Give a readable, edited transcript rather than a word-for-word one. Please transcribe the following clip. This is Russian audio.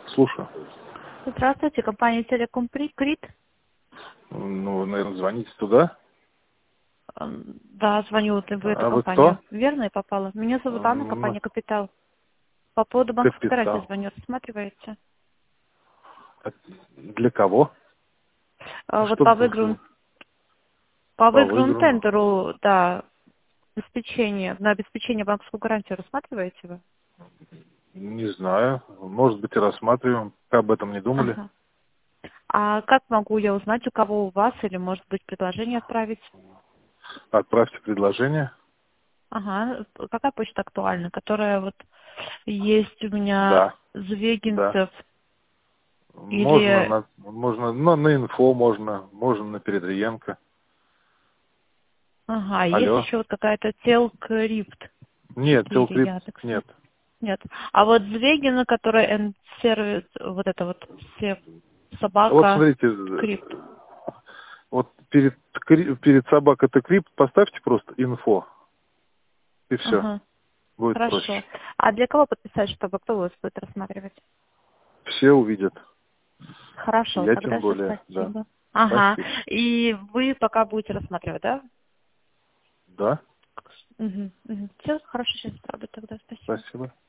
Слушаю. Здравствуйте, компания Телеком Крит. Ну, наверное, звоните туда. Да, звоню вот в эту А вы кто? компанию. Верно я попала? Меня зовут Анна, Ну, компания Капитал. По поводу банковской гарантии капитал. звоню. Рассматриваете? Для кого? Вот Что по по выигранному выигранному? тендеру, да, на обеспечение банковскую гарантию рассматриваете вы? Не знаю. Может быть, и рассматриваем. Об этом не думали. Ага. А как могу я узнать, у кого у вас, или, может быть, предложение отправить? Отправьте предложение. Ага. Какая почта актуальна? Которая вот есть у меня Да, да. Звегинцев Можно или... на инфо можно на Передриенко. Ага, есть Алло. еще вот какая-то Телкрипт Нет, 4, Телкрипт Яндекс. нет. Нет. А вот Звегина, которая N-сервис, вот это вот все Вот собака смотрите, крипт. вот перед собакой Крипт поставьте просто инфо. И все. Ага, Будет хорошо. проще. А для кого подписать, чтобы кто вас будет рассматривать? Все увидят. Хорошо, Я тем тогда все, более, да. спасибо. Ага. Спасибо. И вы пока будете рассматривать, да? Да, Угу. Все, хорошо, сейчас правда тогда, спасибо. спасибо.